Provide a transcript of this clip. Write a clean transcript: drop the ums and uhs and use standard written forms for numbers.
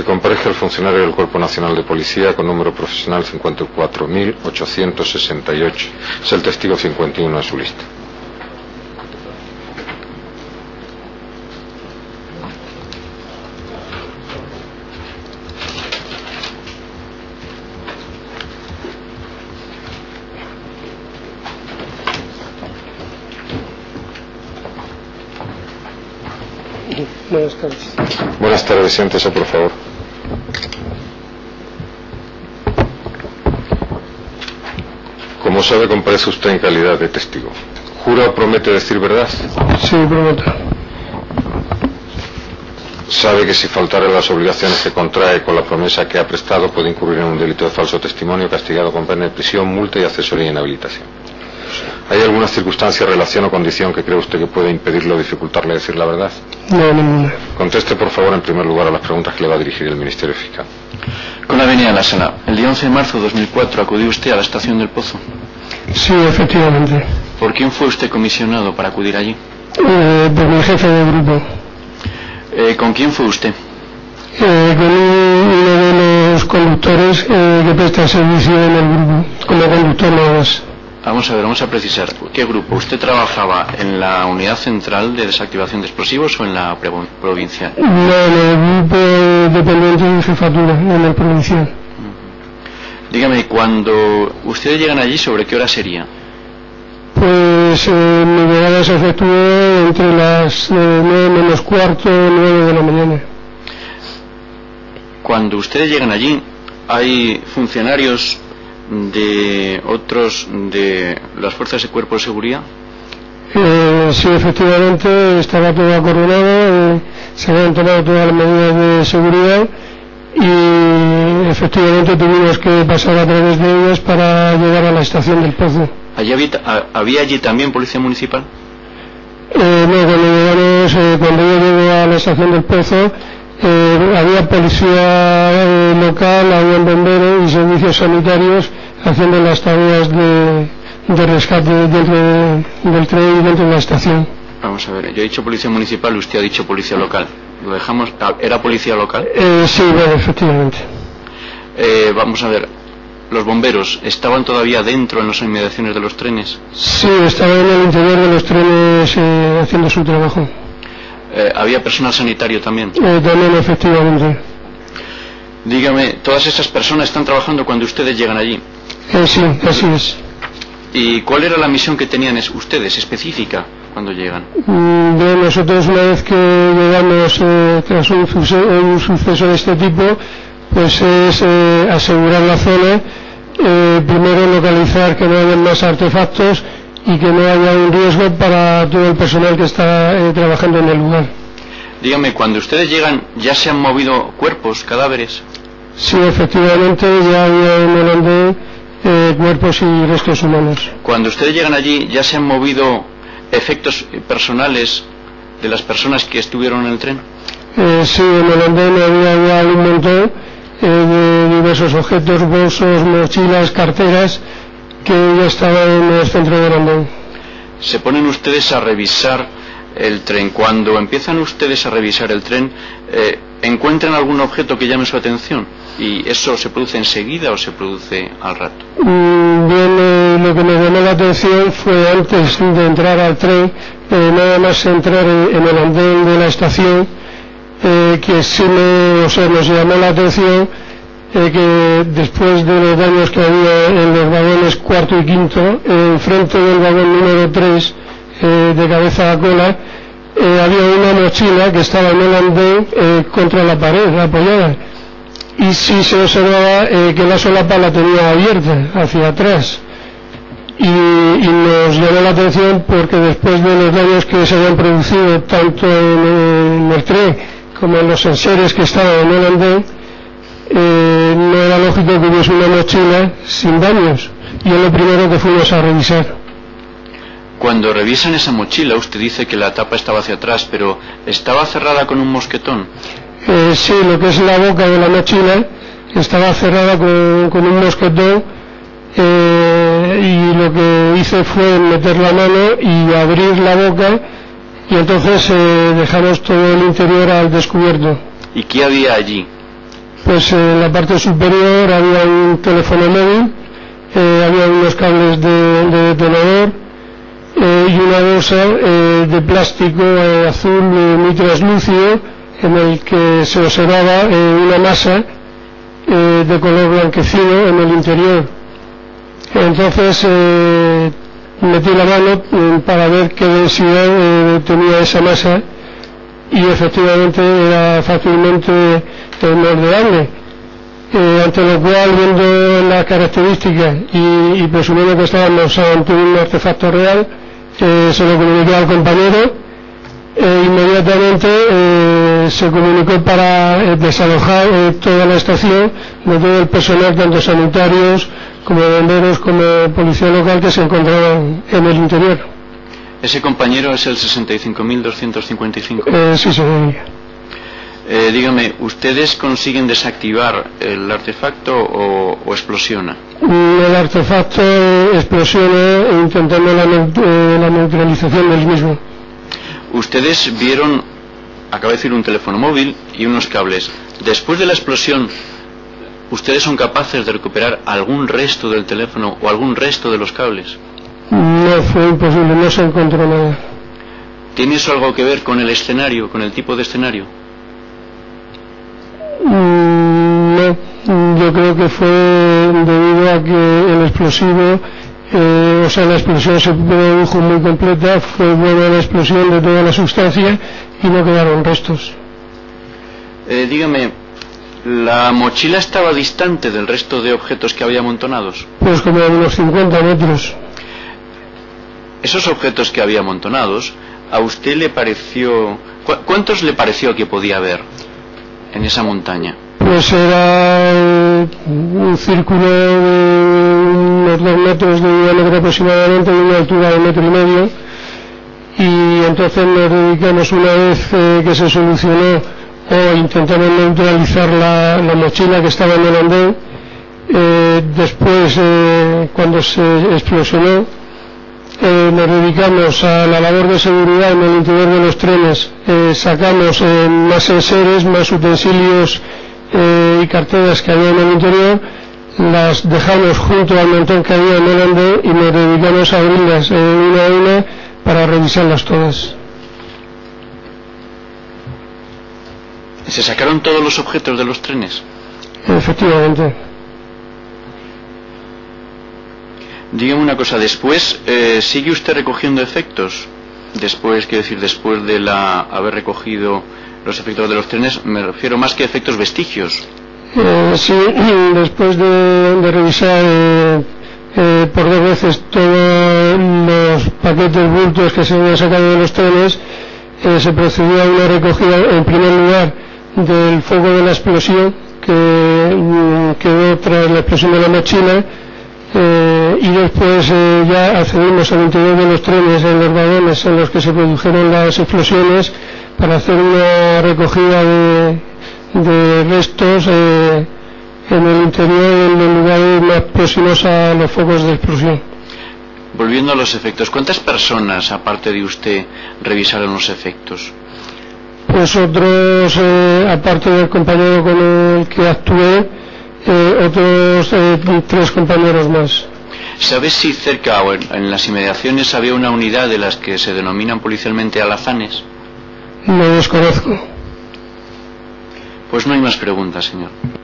Que comparezca el funcionario del Cuerpo Nacional de Policía con número profesional 54.868. Es el testigo 51 en su lista. Buenas tardes. Buenas tardes, siéntese, por favor. Como sabe, comparece usted en calidad de testigo. ¿Jura o promete decir verdad? Sí, prometo. Sabe que si faltara las obligaciones que contrae con la promesa que ha prestado puede incurrir en un delito de falso testimonio castigado con pena de prisión, multa y accesoria e inhabilitación. ¿Hay alguna circunstancia, relación o condición que cree usted que pueda impedirlo o dificultarle decir la verdad? No, ninguna. Conteste, por favor, en primer lugar a las preguntas que le va a dirigir el Ministerio Fiscal. Con la venia a la sala. El día 11 de marzo de 2004 acudió usted a la estación del Pozo. Sí, efectivamente. ¿Por quién fue usted comisionado para acudir allí? Por mi jefe de grupo. ¿Con quién fue usted? Con uno de los conductores que presta servicio en el grupo, como conductor nada más. Vamos a ver, vamos a precisar. ¿Qué grupo? ¿Usted trabajaba en la unidad central de desactivación de explosivos o en la provincial? No, en el grupo dependiente de jefatura, en el provincial. Dígame, cuando ustedes llegan allí, ¿sobre qué hora sería? Pues mi llegada se efectuó entre las 9 menos cuarto, 9 de la mañana. Cuando ustedes llegan allí, ¿hay funcionarios de otros de las fuerzas de cuerpo de seguridad? Sí, efectivamente, estaba todo acordonado, se habían tomado todas las medidas de seguridad y efectivamente tuvimos que pasar a través de ellas para llegar a la estación del Pozo. ¿Había allí también policía municipal? No, cuando yo llego a la estación del Pozo había policía local, había bomberos y servicios sanitarios haciendo las tareas de rescate dentro del tren y dentro de la estación. Vamos a ver, yo he dicho policía municipal, usted ha dicho policía local. ¿Lo dejamos? ¿Era policía local? Sí, bueno, efectivamente. Vamos a ver, ¿los bomberos estaban todavía dentro en las inmediaciones de los trenes? Sí, estaban en el interior de los trenes haciendo su trabajo. ¿Había personal sanitario también? También, efectivamente. Dígame, ¿todas esas personas están trabajando cuando ustedes llegan allí? Sí, así es. ¿Y cuál era la misión que tenían ustedes específica cuando llegan? Bien, nosotros una vez que llegamos tras un suceso de este tipo, pues es asegurar la zona, primero localizar que no haya más artefactos y que no haya un riesgo para todo el personal que está trabajando en el lugar. Dígame, cuando ustedes llegan, ¿ya se han movido cuerpos, cadáveres? Sí, efectivamente, ya había en el andén cuerpos y restos humanos. Cuando ustedes llegan allí, ¿ya se han movido efectos personales de las personas que estuvieron en el tren? Sí, en el andén había ya un montón de diversos objetos, bolsos, mochilas, carteras, que ya estaban en el centro del andén. Se ponen ustedes a revisar el tren. Cuando empiezan ustedes a revisar el tren, ¿encuentran algún objeto que llame su atención? ¿Y eso se produce enseguida o se produce al rato? Bien, lo que me llamó la atención fue antes de entrar al tren, nada más entrar en el andén de la estación, que sí nos llamó la atención que después de los daños que había en los vagones cuarto y quinto, enfrente del vagón número 3, de cabeza a cola, había una mochila que estaba en el andén contra la pared, apoyada, y sí se observaba que la solapa la tenía abierta hacia atrás, y nos llamó la atención porque después de los daños que se habían producido tanto en el tren como en los enseres que estaban en el andén, no era lógico que hubiese una mochila sin daños, y es lo primero que fuimos a revisar. Cuando revisan esa mochila, usted dice que la tapa estaba hacia atrás, pero ¿estaba cerrada con un mosquetón? Sí, lo que es la boca de la mochila estaba cerrada con un mosquetón, y lo que hice fue meter la mano y abrir la boca, y entonces dejamos todo el interior al descubierto. ¿Y qué había allí? Pues en la parte superior había un teléfono móvil, había unos cables de detonador y una bolsa de plástico azul muy translúcido en el que se observaba una masa de color blanquecino en el interior. Entonces metí la mano para ver qué densidad tenía esa masa y efectivamente era fácilmente moldeable, ante lo cual, viendo las características y presumiendo que estábamos ante un artefacto real, se lo comuniqué al compañero e inmediatamente se comunicó para desalojar toda la estación de todo el personal, tanto sanitarios como bomberos como policía local, que se encontraban en el interior. ¿Ese compañero es el 65.255? Sí, señoría. Dígame, ¿ustedes consiguen desactivar el artefacto o explosiona? El artefacto explosiona intentando la neutralización del mismo. Ustedes vieron, acabo de decir, un teléfono móvil y unos cables. Después de la explosión, ¿ustedes son capaces de recuperar algún resto del teléfono o algún resto de los cables? No, fue imposible, no se encontró nada. ¿Tiene eso algo que ver con el escenario, con el tipo de escenario? No, yo creo que fue debido a que el explosivo, la explosión se produjo muy completa, fue buena la explosión de toda la sustancia y no quedaron restos. Dígame, ¿la mochila estaba distante del resto de objetos que había amontonados? Pues como a unos 50 metros. Esos objetos que había amontonados, ¿a usted le pareció... ¿Cuántos le pareció que podía haber en esa montaña? Pues era un círculo de unos 2 metros de diámetro aproximadamente, de una altura de 1,5 metros, y entonces nos dedicamos, una vez que se solucionó o intentamos neutralizar la mochila que estaba en el andén, después cuando se explosionó, nos dedicamos a la labor de seguridad en el interior de los trenes. Sacamos más enseres, más utensilios y carteras que había en el interior, las dejamos junto al montón que había en el andén y nos dedicamos a abrirlas una a una para revisarlas todas. ¿Se sacaron todos los objetos de los trenes? Efectivamente. Dígame una cosa, después, ¿sigue usted recogiendo efectos? Después, quiero decir, después de haber recogido los efectos de los trenes, me refiero más que efectos, vestigios. Sí, después de revisar por 2 veces todos los paquetes bultos que se habían sacado de los trenes, se procedió a una recogida, en primer lugar, del fuego de la explosión que quedó tras la explosión de la mochila, y después ya accedimos al interior de los trenes, en los vagones en los que se produjeron las explosiones, para hacer una recogida de restos en el interior, en los lugares más próximos a los focos de explosión. Volviendo a los efectos, ¿cuántas personas, aparte de usted, revisaron los efectos? Pues otros, aparte del compañero con el que actué, otros 3 compañeros más. ¿Sabes si cerca o en las inmediaciones había una unidad de las que se denominan policialmente alazanes? Lo desconozco. Pues no hay más preguntas, señor.